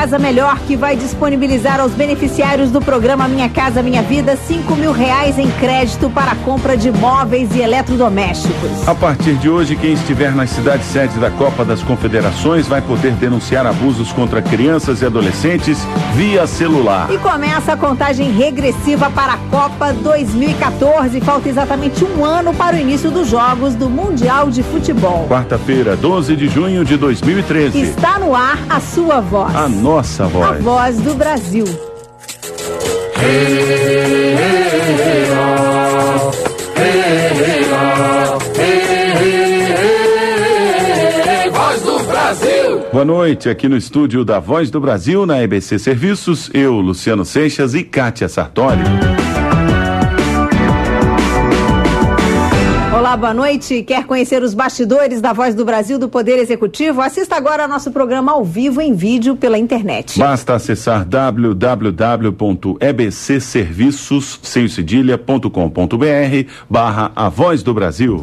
Casa Melhor, que vai disponibilizar aos beneficiários do programa Minha Casa Minha Vida R$5.000 em crédito para a compra de móveis e eletrodomésticos. A partir de hoje, quem estiver nas cidades sede da Copa das Confederações vai poder denunciar abusos contra crianças e adolescentes via celular. E começa a contagem regressiva para a Copa 2014. Falta exatamente um ano para o início dos Jogos do Mundial de Futebol. Quarta-feira, 12 de junho de 2013. Está no ar a sua voz. A nossa voz. A voz do Brasil. Voz do Brasil. Boa noite, aqui no estúdio da Voz do Brasil, na EBC Serviços, eu, Luciano Seixas e Kátia Sartori. Olá, boa noite. Quer conhecer os bastidores da Voz do Brasil do Poder Executivo? Assista agora ao nosso programa ao vivo em vídeo pela internet. Basta acessar www.ebcserviços.com.br/A Voz do Brasil.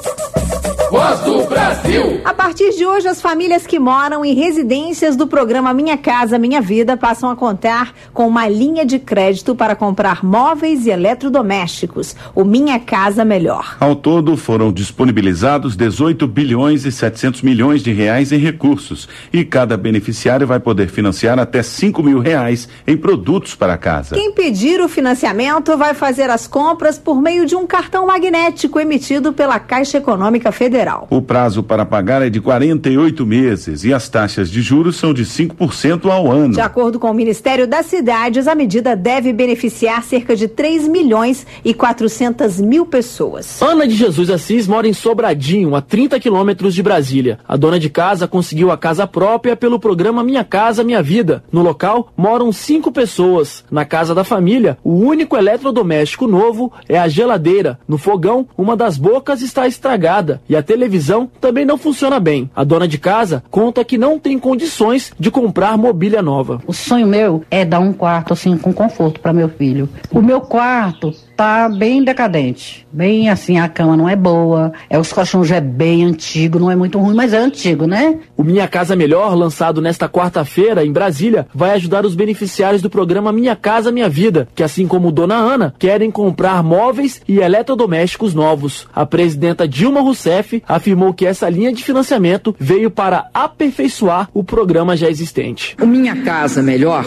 Voz do Brasil. A partir de hoje, as famílias que moram em residências do programa Minha Casa Minha Vida passam a contar com uma linha de crédito para comprar móveis e eletrodomésticos, o Minha Casa Melhor. Ao todo, foram disponibilizados 18 bilhões e 700 milhões de reais em recursos e cada beneficiário vai poder financiar até R$5.000 em produtos para casa. Quem pedir o financiamento vai fazer as compras por meio de um cartão magnético emitido pela Caixa Econômica Federal. O prazo para pagar é de 48 meses e as taxas de juros são de 5% ao ano. De acordo com o Ministério das Cidades, a medida deve beneficiar cerca de 3.400.000 pessoas. Ana de Jesus Assis mora em Sobradinho, a 30 quilômetros de Brasília. A dona de casa conseguiu a casa própria pelo programa Minha Casa Minha Vida. No local, moram 5 pessoas. Na casa da família, o único eletrodoméstico novo é a geladeira. No fogão, uma das bocas está estragada e a televisão também não funciona bem. A dona de casa conta que não tem condições de comprar mobília nova. O sonho meu é dar um quarto assim com conforto para meu filho. O meu quarto tá bem decadente, bem assim, a cama não é boa, os colchões já é bem antigo, não é muito ruim, mas é antigo, né? O Minha Casa Melhor, lançado nesta quarta-feira em Brasília, vai ajudar os beneficiários do programa Minha Casa Minha Vida, que assim como Dona Ana, querem comprar móveis e eletrodomésticos novos. A presidenta Dilma Rousseff afirmou que essa linha de financiamento veio para aperfeiçoar o programa já existente. O Minha Casa Melhor,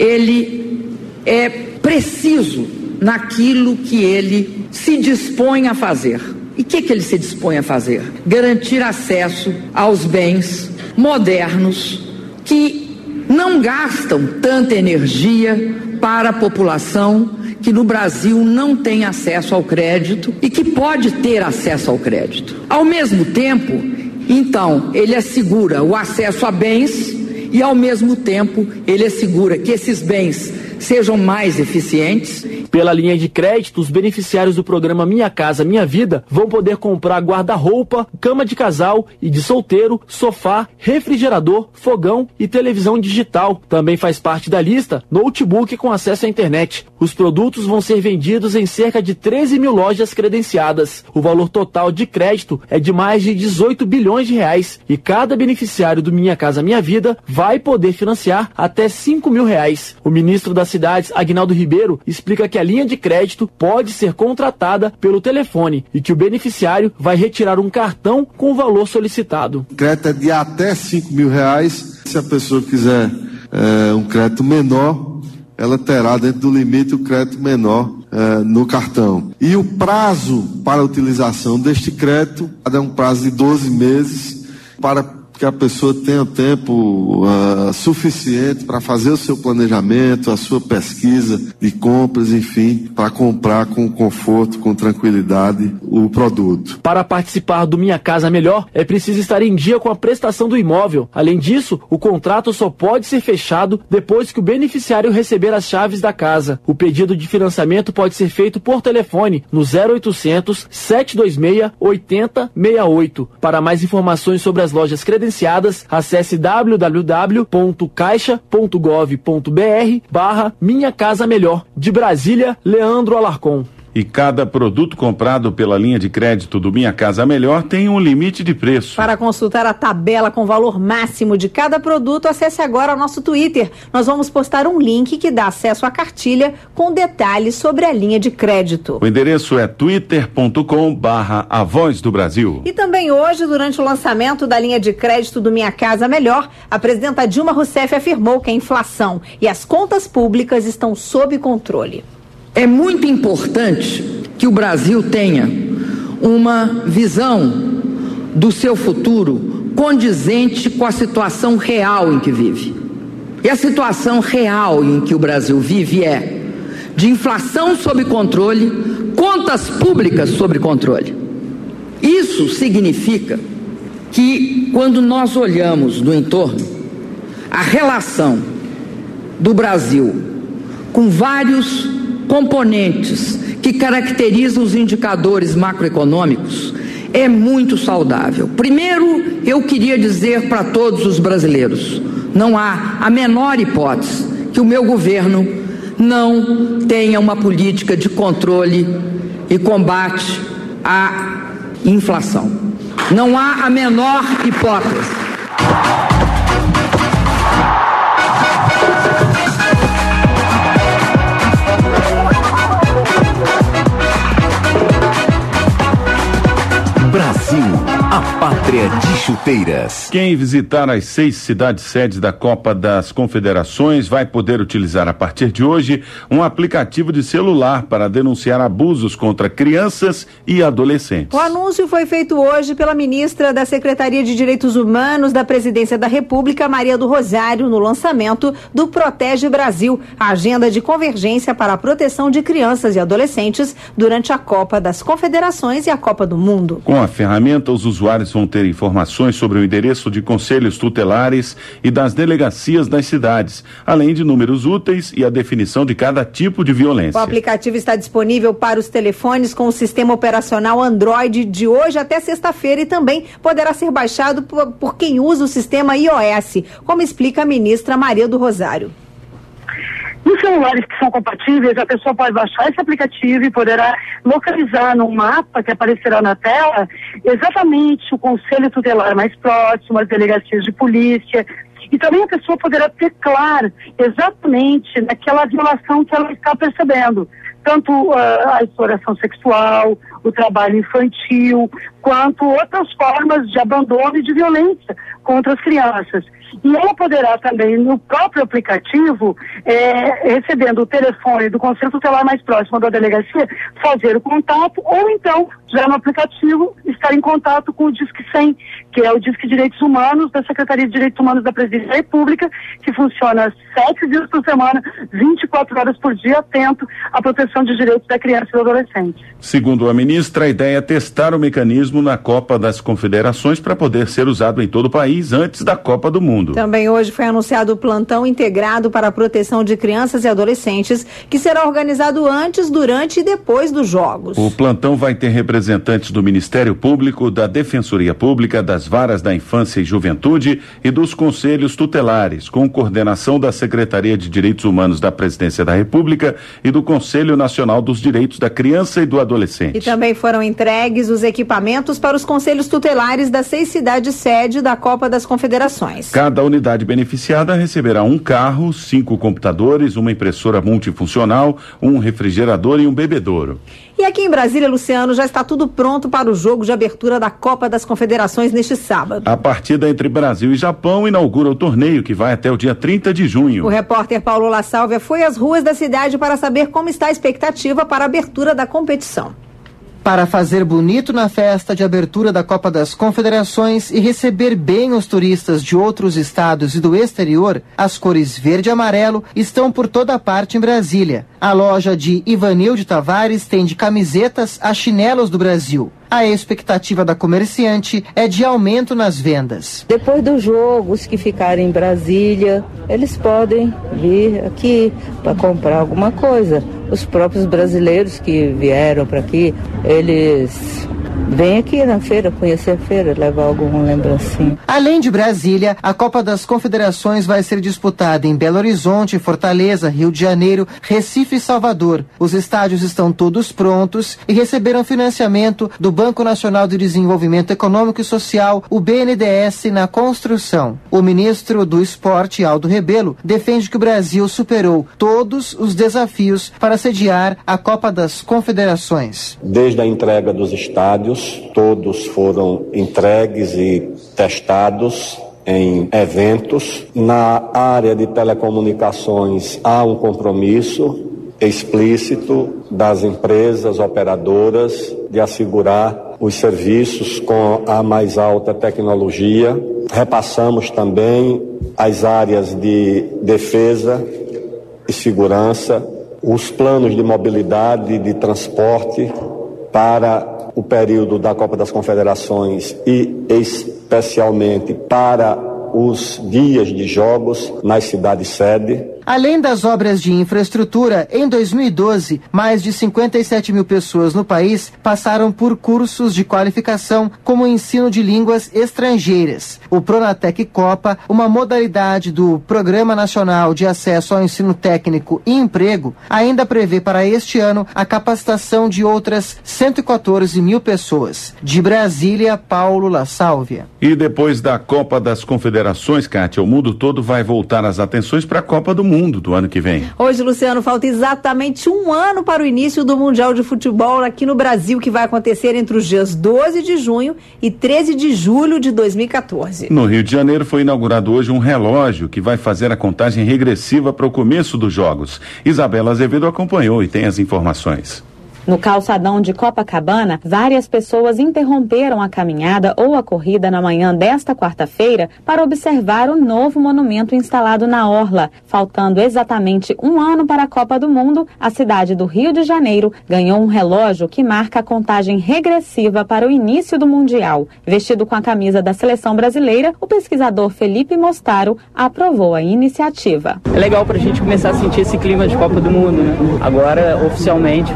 ele é preciso naquilo que ele se dispõe a fazer. E o que ele se dispõe a fazer? Garantir acesso aos bens modernos que não gastam tanta energia para a população que no Brasil não tem acesso ao crédito e que pode ter acesso ao crédito. Ao mesmo tempo, então, ele assegura o acesso a bens e, ao mesmo tempo, ele assegura que esses bens sejam mais eficientes. Pela linha de crédito, os beneficiários do programa Minha Casa Minha Vida vão poder comprar guarda-roupa, cama de casal e de solteiro, sofá, refrigerador, fogão e televisão digital. Também faz parte da lista notebook com acesso à internet. Os produtos vão ser vendidos em cerca de 13.000 lojas credenciadas. O valor total de crédito é de mais de 18 bilhões de reais e cada beneficiário do Minha Casa Minha Vida vai poder financiar até R$5.000. O ministro das Cidades, Aguinaldo Ribeiro, explica que a linha de crédito pode ser contratada pelo telefone e que o beneficiário vai retirar um cartão com o valor solicitado. O crédito é de até R$5.000. Se a pessoa quiser um crédito menor, ela terá dentro do limite o crédito menor no cartão. E o prazo para a utilização deste crédito é um prazo de 12 meses para que a pessoa tenha tempo suficiente para fazer o seu planejamento, a sua pesquisa de compras, enfim, para comprar com conforto, com tranquilidade o produto. Para participar do Minha Casa Melhor, é preciso estar em dia com a prestação do imóvel. Além disso, o contrato só pode ser fechado depois que o beneficiário receber as chaves da casa. O pedido de financiamento pode ser feito por telefone no 0800 726 8068. Para mais informações sobre as lojas credenciadas, acesse www.caixa.gov.br/Minha Casa Melhor. De Brasília, Leandro Alarcon. E cada produto comprado pela linha de crédito do Minha Casa Melhor tem um limite de preço. Para consultar a tabela com valor máximo de cada produto, acesse agora o nosso Twitter. Nós vamos postar um link que dá acesso à cartilha com detalhes sobre a linha de crédito. O endereço é twitter.com/A Voz do Brasil. E também hoje, durante o lançamento da linha de crédito do Minha Casa Melhor, a presidenta Dilma Rousseff afirmou que a inflação e as contas públicas estão sob controle. É muito importante que o Brasil tenha uma visão do seu futuro condizente com a situação real em que vive. E a situação real em que o Brasil vive é de inflação sob controle, contas públicas sob controle. Isso significa que, quando nós olhamos no entorno, a relação do Brasil com vários componentes que caracterizam os indicadores macroeconômicos é muito saudável. Primeiro, eu queria dizer para todos os brasileiros, não há a menor hipótese que o meu governo não tenha uma política de controle e combate à inflação. Não há a menor hipótese. Brasil, a pátria de chuteiras. Quem visitar as 6 cidades sedes da Copa das Confederações vai poder utilizar a partir de hoje um aplicativo de celular para denunciar abusos contra crianças e adolescentes. O anúncio foi feito hoje pela ministra da Secretaria de Direitos Humanos da Presidência da República, Maria do Rosário, no lançamento do Protege Brasil, a agenda de convergência para a proteção de crianças e adolescentes durante a Copa das Confederações e a Copa do Mundo. Com a ferramenta, os usuários vão ter informações sobre o endereço de conselhos tutelares e das delegacias das cidades, além de números úteis e a definição de cada tipo de violência. O aplicativo está disponível para os telefones com o sistema operacional Android de hoje até sexta-feira e também poderá ser baixado por quem usa o sistema iOS, como explica a ministra Maria do Rosário. Nos celulares que são compatíveis, a pessoa pode baixar esse aplicativo e poderá localizar no mapa que aparecerá na tela exatamente o conselho tutelar mais próximo, as delegacias de polícia, e também a pessoa poderá teclar exatamente naquela violação que ela está percebendo, tanto a exploração sexual, o trabalho infantil, quanto outras formas de abandono e de violência contra as crianças. E ela poderá também, no próprio aplicativo, recebendo o telefone do Conselho Tutelar mais próximo da delegacia, fazer o contato, ou então, já no aplicativo, estar em contato com o Disque 100, que é o Disque Direitos Humanos da Secretaria de Direitos Humanos da Presidência da República, que funciona 7 dias por semana, 24 horas por dia, atento à proteção de direitos da criança e do adolescente. Segundo a ministra, a ideia é testar o mecanismo na Copa das Confederações para poder ser usado em todo o país antes da Copa do Mundo. Também hoje foi anunciado o plantão integrado para a proteção de crianças e adolescentes, que será organizado antes, durante e depois dos Jogos. O plantão vai ter representantes do Ministério Público, da Defensoria Pública, das Varas da Infância e Juventude e dos Conselhos Tutelares, com coordenação da Secretaria de Direitos Humanos da Presidência da República e do Conselho Nacional dos Direitos da Criança e do Adolescente. E também foram entregues os equipamentos para os Conselhos Tutelares das 6 cidades sede da Copa das Confederações. Cada unidade beneficiada receberá um carro, 5 computadores, uma impressora multifuncional, um refrigerador e um bebedouro. E aqui em Brasília, Luciano, já está tudo pronto para o jogo de abertura da Copa das Confederações neste sábado. A partida entre Brasil e Japão inaugura o torneio, que vai até o dia 30 de junho. O repórter Paulo La Sálvia foi às ruas da cidade para saber como está a expectativa para a abertura da competição. Para fazer bonito na festa de abertura da Copa das Confederações e receber bem os turistas de outros estados e do exterior, as cores verde e amarelo estão por toda parte em Brasília. A loja de Ivanilde Tavares tem de camisetas a chinelos do Brasil. A expectativa da comerciante é de aumento nas vendas. Depois do jogo, os que ficarem em Brasília, eles podem vir aqui para comprar alguma coisa. Os próprios brasileiros que vieram para aqui, eles vem aqui na feira, conhecer a feira, levar alguma lembrancinha. Além de Brasília, a Copa das Confederações vai ser disputada em Belo Horizonte, Fortaleza, Rio de Janeiro, Recife e Salvador. Os estádios estão todos prontos e receberam financiamento do Banco Nacional de Desenvolvimento Econômico e Social, o BNDES, na construção. O ministro do Esporte, Aldo Rebelo, defende que o Brasil superou todos os desafios para sediar a Copa das Confederações. Desde a entrega dos estádios, todos foram entregues e testados em eventos. Na área de telecomunicações há um compromisso explícito das empresas operadoras de assegurar os serviços com a mais alta tecnologia. Repassamos também as áreas de defesa e segurança, os planos de mobilidade e de transporte para o período da Copa das Confederações e especialmente para os dias de jogos nas cidades-sede. Além das obras de infraestrutura, em 2012, mais de 57 mil pessoas no país passaram por cursos de qualificação como ensino de línguas estrangeiras. O Pronatec Copa, uma modalidade do Programa Nacional de Acesso ao Ensino Técnico e Emprego, ainda prevê para este ano a capacitação de outras 114 mil pessoas. De Brasília, Paulo La Sálvia. E depois da Copa das Confederações, Kátia, o mundo todo vai voltar as atenções para a Copa do Mundo do ano que vem. Hoje, Luciano, falta exatamente um ano para o início do Mundial de Futebol aqui no Brasil, que vai acontecer entre os dias 12 de junho e 13 de julho de 2014. No Rio de Janeiro foi inaugurado hoje um relógio que vai fazer a contagem regressiva para o começo dos jogos. Isabela Azevedo acompanhou e tem as informações. No calçadão de Copacabana, várias pessoas interromperam a caminhada ou a corrida na manhã desta quarta-feira para observar o novo monumento instalado na orla. Faltando exatamente um ano para a Copa do Mundo, a cidade do Rio de Janeiro ganhou um relógio que marca a contagem regressiva para o início do Mundial. Vestido com a camisa da seleção brasileira, o pesquisador Felipe Mostaro aprovou a iniciativa. É legal para a gente começar a sentir esse clima de Copa do Mundo, né? Agora, oficialmente,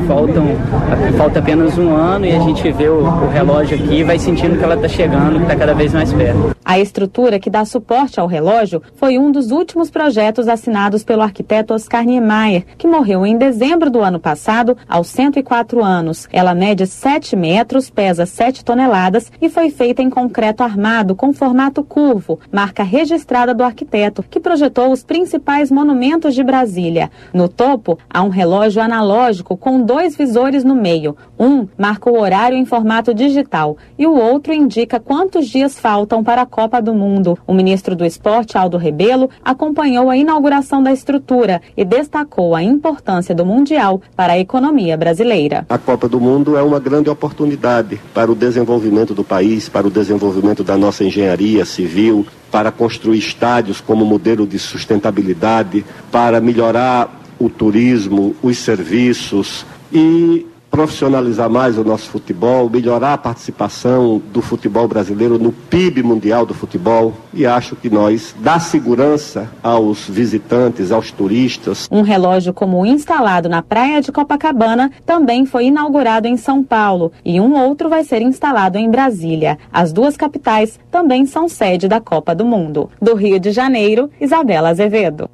falta apenas um ano e a gente vê o relógio aqui e vai sentindo que ela está chegando, que está cada vez mais perto. A estrutura que dá suporte ao relógio foi um dos últimos projetos assinados pelo arquiteto Oscar Niemeyer, que morreu em dezembro do ano passado, aos 104 anos. Ela mede 7 metros, pesa 7 toneladas e foi feita em concreto armado com formato curvo, marca registrada do arquiteto, que projetou os principais monumentos de Brasília. No topo, há um relógio analógico com 2 visores no meio. Um marca o horário em formato digital e o outro indica quantos dias faltam para a Copa do Mundo. O ministro do Esporte, Aldo Rebelo, acompanhou a inauguração da estrutura e destacou a importância do Mundial para a economia brasileira. A Copa do Mundo é uma grande oportunidade para o desenvolvimento do país, para o desenvolvimento da nossa engenharia civil, para construir estádios como modelo de sustentabilidade, para melhorar o turismo, os serviços e profissionalizar mais o nosso futebol, melhorar a participação do futebol brasileiro no PIB mundial do futebol, e acho que nós dá segurança aos visitantes, aos turistas. Um relógio como o instalado na praia de Copacabana também foi inaugurado em São Paulo e um outro vai ser instalado em Brasília. As duas capitais também são sede da Copa do Mundo. Do Rio de Janeiro, Isabela Azevedo.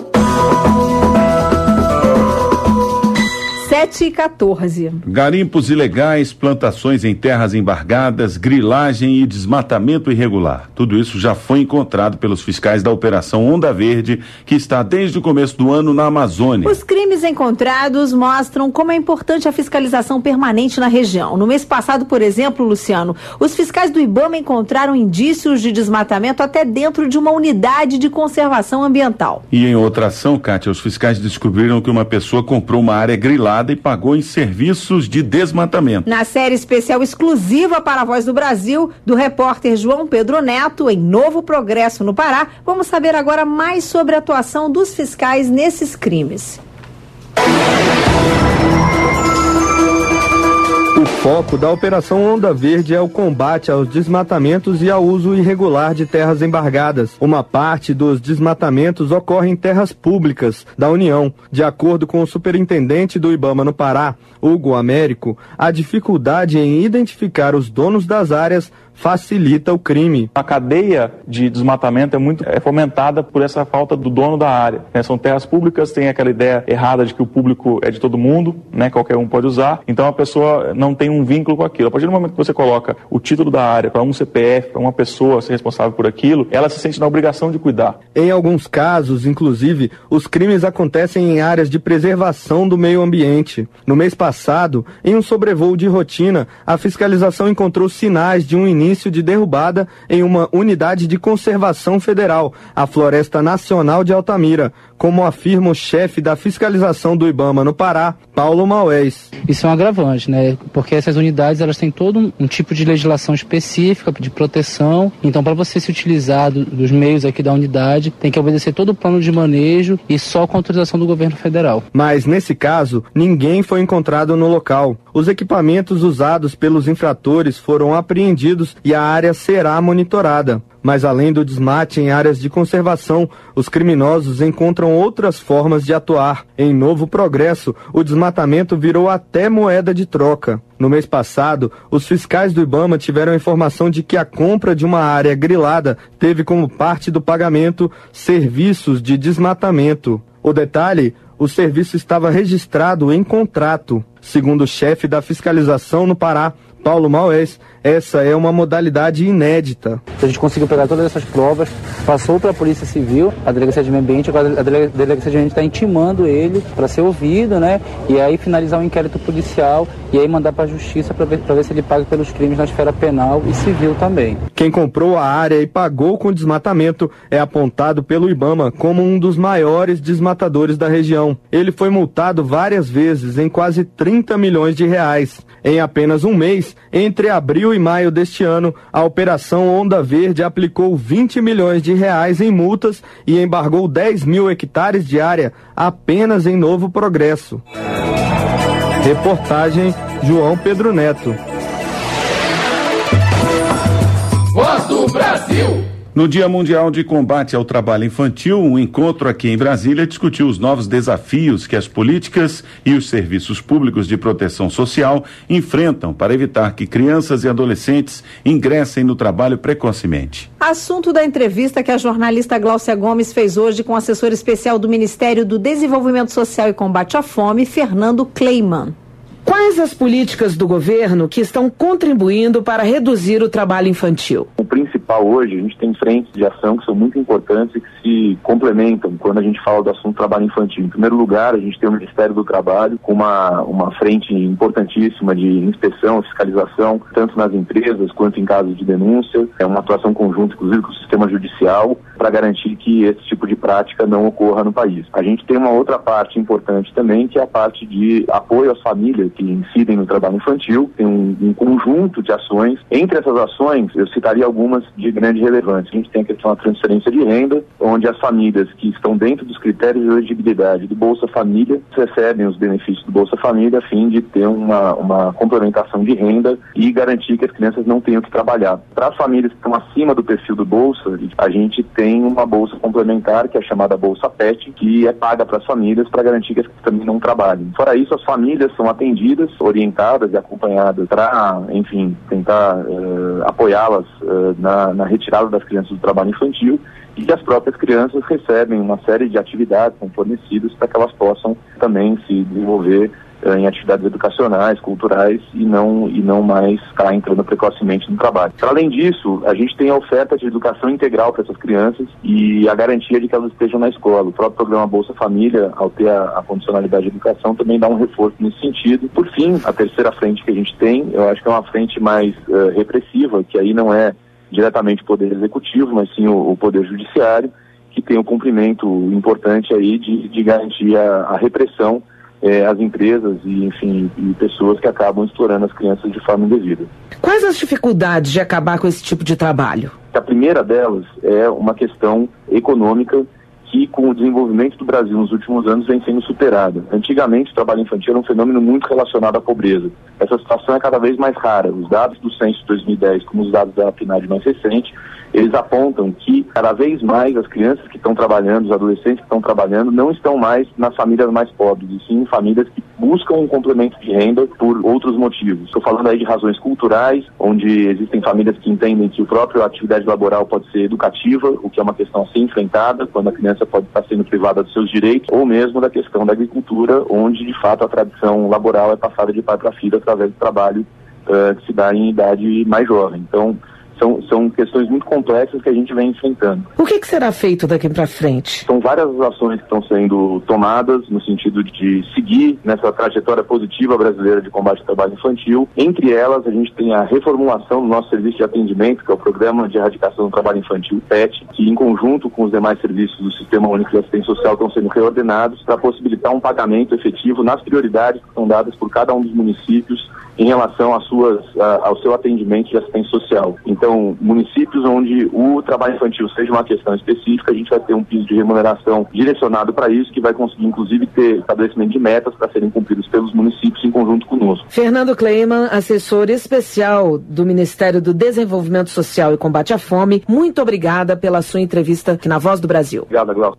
7h14. Garimpos ilegais, plantações em terras embargadas, grilagem e desmatamento irregular. Tudo isso já foi encontrado pelos fiscais da Operação Onda Verde, que está desde o começo do ano na Amazônia. Os crimes encontrados mostram como é importante a fiscalização permanente na região. No mês passado, por exemplo, Luciano, os fiscais do IBAMA encontraram indícios de desmatamento até dentro de uma unidade de conservação ambiental. E em outra ação, Kátia, os fiscais descobriram que uma pessoa comprou uma área grilada e pagou em serviços de desmatamento. Na série especial exclusiva para a Voz do Brasil, do repórter João Pedro Neto, em Novo Progresso, no Pará, vamos saber agora mais sobre a atuação dos fiscais nesses crimes. O foco da Operação Onda Verde é o combate aos desmatamentos e ao uso irregular de terras embargadas. Uma parte dos desmatamentos ocorre em terras públicas da União. De acordo com o superintendente do IBAMA no Pará, Hugo Américo, a dificuldade em identificar os donos das áreas facilita o crime. A cadeia de desmatamento é fomentada por essa falta do dono da área, né? São terras públicas, tem aquela ideia errada de que o público é de todo mundo, né? Qualquer um pode usar, então a pessoa não tem um vínculo com aquilo. A partir do momento que você coloca o título da área para um CPF, para uma pessoa ser responsável por aquilo, ela se sente na obrigação de cuidar. Em alguns casos, inclusive, os crimes acontecem em áreas de preservação do meio ambiente. No mês passado, em um sobrevoo de rotina, a fiscalização encontrou sinais de um início de derrubada em uma unidade de conservação federal, a Floresta Nacional de Altamira, como afirma o chefe da fiscalização do IBAMA no Pará, Paulo Maués. Isso é um agravante, né? Porque essas unidades elas têm todo um tipo de legislação específica de proteção. Então, para você se utilizar dos meios aqui da unidade, tem que obedecer todo o plano de manejo e só com autorização do governo federal. Mas, nesse caso, ninguém foi encontrado no local. Os equipamentos usados pelos infratores foram apreendidos e a área será monitorada. Mas além do desmate em áreas de conservação, os criminosos encontram outras formas de atuar. Em Novo Progresso, o desmatamento virou até moeda de troca. No mês passado, os fiscais do IBAMA tiveram informação de que a compra de uma área grilada teve como parte do pagamento serviços de desmatamento. O detalhe, o serviço estava registrado em contrato. Segundo o chefe da fiscalização no Pará, Paulo Maués, essa é uma modalidade inédita. A gente conseguiu pegar todas essas provas, passou para a Polícia Civil, a Delegacia de Meio Ambiente, agora a Delegacia de Meio Ambiente está intimando ele para ser ouvido, né? E aí finalizar um inquérito policial e aí mandar para a Justiça para ver se ele paga pelos crimes na esfera penal e civil também. Quem comprou a área e pagou com desmatamento é apontado pelo IBAMA como um dos maiores desmatadores da região. Ele foi multado várias vezes em quase 30 milhões de reais. Em apenas um mês, entre abril e maio deste ano, a Operação Onda Verde aplicou 20 milhões de reais em multas e embargou 10 mil hectares de área apenas em Novo Progresso. Reportagem João Pedro Neto. Voz do Brasil. No Dia Mundial de Combate ao Trabalho Infantil, um encontro aqui em Brasília discutiu os novos desafios que as políticas e os serviços públicos de proteção social enfrentam para evitar que crianças e adolescentes ingressem no trabalho precocemente. Assunto da entrevista que a jornalista Gláucia Gomes fez hoje com o assessor especial do Ministério do Desenvolvimento Social e Combate à Fome, Fernando Kleiman. Quais as políticas do governo que estão contribuindo para reduzir o trabalho infantil? O principal hoje, a gente tem frentes de ação que são muito importantes e que se complementam quando a gente fala do assunto trabalho infantil. Em primeiro lugar, a gente tem o Ministério do Trabalho com uma frente importantíssima de inspeção, fiscalização, tanto nas empresas quanto em casos de denúncia. É uma atuação conjunta, inclusive, com o sistema judicial, para garantir que esse tipo de prática não ocorra no país. A gente tem uma outra parte importante também, que é a parte de apoio às famílias que incidem no trabalho infantil. Tem um conjunto de ações. Entre essas ações, eu citaria algumas de grande relevância. A gente tem a questão da transferência de renda, onde as famílias que estão dentro dos critérios de elegibilidade do Bolsa Família recebem os benefícios do Bolsa Família a fim de ter uma complementação de renda e garantir que as crianças não tenham que trabalhar. Para as famílias que estão acima do perfil do Bolsa, a gente tem uma bolsa complementar, que é a chamada Bolsa PET, que é paga para as famílias para garantir que as crianças também não trabalhem. Fora isso, as famílias são atendidas, orientadas e acompanhadas para, enfim, tentar apoiá-las na retirada das crianças do trabalho infantil, e as próprias crianças recebem uma série de atividades são fornecidas para que elas possam também se desenvolver em atividades educacionais, culturais e não mais estar entrando precocemente no trabalho. Além disso, a gente tem a oferta de educação integral para essas crianças e a garantia de que elas estejam na escola. O próprio programa Bolsa Família, ao ter a condicionalidade de educação, também dá um reforço nesse sentido. Por fim, a terceira frente que a gente tem, eu acho que é uma frente mais repressiva, que aí não é diretamente o Poder Executivo, mas sim o Poder Judiciário, que tem um cumprimento importante aí de garantir a repressão às empresas e, enfim, e pessoas que acabam explorando as crianças de forma indevida. Quais as dificuldades de acabar com esse tipo de trabalho? A primeira delas é uma questão econômica que com o desenvolvimento do Brasil nos últimos anos vem sendo superada. Antigamente o trabalho infantil era um fenômeno muito relacionado à pobreza. Essa situação é cada vez mais rara. Os dados do censo de 2010, como os dados da PNAD mais recente, eles apontam que cada vez mais as crianças que estão trabalhando, os adolescentes que estão trabalhando, não estão mais nas famílias mais pobres, e sim em famílias que buscam um complemento de renda por outros motivos. Estou falando aí de razões culturais, onde existem famílias que entendem que a própria atividade laboral pode ser educativa, o que é uma questão a ser enfrentada, quando a criança pode estar sendo privada dos seus direitos, ou mesmo da questão da agricultura, onde de fato a tradição laboral é passada de pai para filho através do trabalho que se dá em idade mais jovem. Então, são questões muito complexas que a gente vem enfrentando. O que será feito daqui para frente? São várias ações que estão sendo tomadas no sentido de seguir nessa trajetória positiva brasileira de combate ao trabalho infantil. Entre elas, a gente tem a reformulação do nosso serviço de atendimento, que é o Programa de Erradicação do Trabalho Infantil, PET, que em conjunto com os demais serviços do Sistema Único de Assistência Social estão sendo reordenados para possibilitar um pagamento efetivo nas prioridades que são dadas por cada um dos municípios em relação ao seu atendimento de assistência social. Então, municípios onde o trabalho infantil seja uma questão específica, a gente vai ter um piso de remuneração direcionado para isso, que vai conseguir, inclusive, ter estabelecimento de metas para serem cumpridas pelos municípios em conjunto conosco. Fernando Kleiman, assessor especial do Ministério do Desenvolvimento Social e Combate à Fome, muito obrigada pela sua entrevista aqui na Voz do Brasil. Obrigada, Glaucio.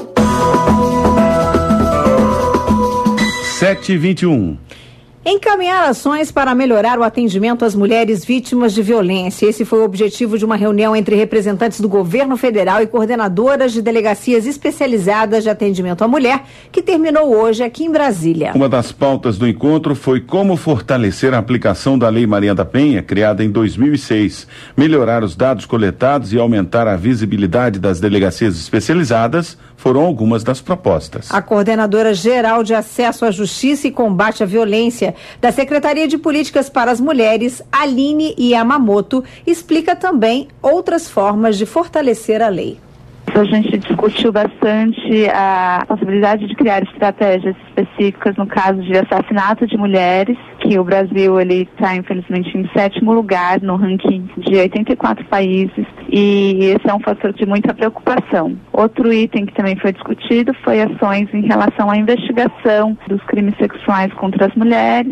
7h21. Encaminhar ações para melhorar o atendimento às mulheres vítimas de violência. Esse foi o objetivo de uma reunião entre representantes do governo federal e coordenadoras de delegacias especializadas de atendimento à mulher, que terminou hoje aqui em Brasília. Uma das pautas do encontro foi como fortalecer a aplicação da Lei Maria da Penha, criada em 2006, melhorar os dados coletados e aumentar a visibilidade das delegacias especializadas, foram algumas das propostas. A coordenadora geral de acesso à justiça e combate à violência da Secretaria de Políticas para as Mulheres, Aline Yamamoto, explica também outras formas de fortalecer a lei. A gente discutiu bastante a possibilidade de criar estratégias específicas no caso de assassinato de mulheres, que o Brasil ele está infelizmente em 7º lugar no ranking de 84 países, e esse é um fator de muita preocupação. Outro item que também foi discutido foi ações em relação à investigação dos crimes sexuais contra as mulheres.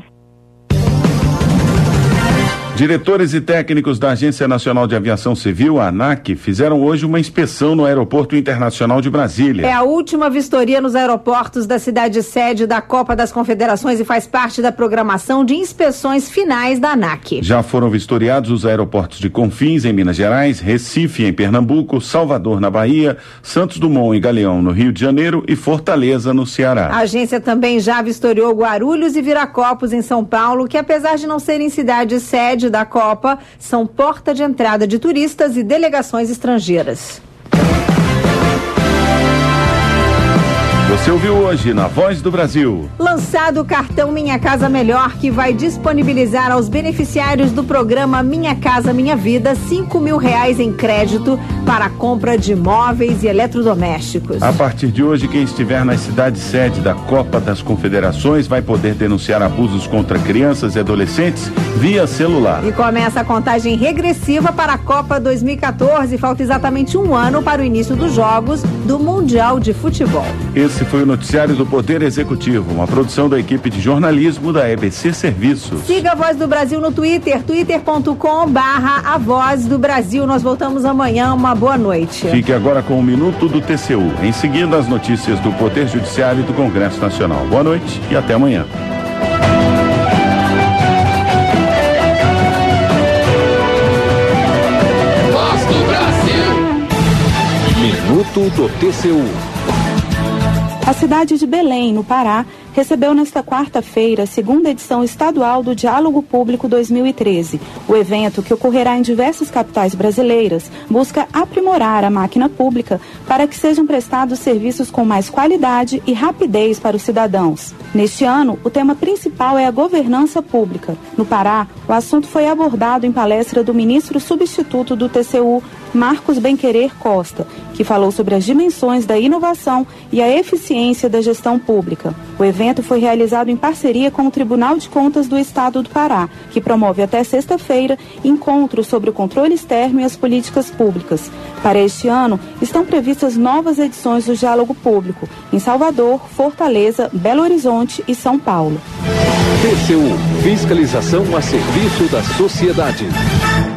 Diretores e técnicos da Agência Nacional de Aviação Civil, a ANAC, fizeram hoje uma inspeção no Aeroporto Internacional de Brasília. É a última vistoria nos aeroportos da cidade sede da Copa das Confederações e faz parte da programação de inspeções finais da ANAC. Já foram vistoriados os aeroportos de Confins, em Minas Gerais, Recife, em Pernambuco, Salvador, na Bahia, Santos Dumont e Galeão, no Rio de Janeiro, e Fortaleza, no Ceará. A agência também já vistoriou Guarulhos e Viracopos, em São Paulo, que apesar de não serem cidades sede da Copa, são porta de entrada de turistas e delegações estrangeiras. Você ouviu hoje na Voz do Brasil. Lançado o cartão Minha Casa Melhor, que vai disponibilizar aos beneficiários do programa Minha Casa Minha Vida R$5.000 em crédito para a compra de móveis e eletrodomésticos. A partir de hoje, quem estiver nas cidades sede da Copa das Confederações vai poder denunciar abusos contra crianças e adolescentes via celular. E começa a contagem regressiva para a Copa 2014. Falta exatamente um ano para o início dos jogos do Mundial de Futebol. Esse foi o noticiário do Poder Executivo, uma produção da equipe de jornalismo da EBC Serviços. Siga a Voz do Brasil no Twitter, twitter.com/A Voz do Brasil. Nós voltamos amanhã, uma boa noite. Fique agora com o Minuto do TCU. Em seguida, as notícias do Poder Judiciário e do Congresso Nacional. Boa noite e até amanhã. Voz do Brasil. Minuto do TCU. A cidade de Belém, no Pará, recebeu nesta quarta-feira a 2ª edição estadual do Diálogo Público 2013. O evento, que ocorrerá em diversas capitais brasileiras, busca aprimorar a máquina pública para que sejam prestados serviços com mais qualidade e rapidez para os cidadãos. Neste ano, o tema principal é a governança pública. No Pará, o assunto foi abordado em palestra do ministro substituto do TCU, Marcos Benquerer Costa, que falou sobre as dimensões da inovação e a eficiência da gestão pública. O O evento foi realizado em parceria com o Tribunal de Contas do Estado do Pará, que promove até sexta-feira encontros sobre o controle externo e as políticas públicas. Para este ano, estão previstas novas edições do Diálogo Público em Salvador, Fortaleza, Belo Horizonte e São Paulo. TCU, fiscalização a serviço da sociedade.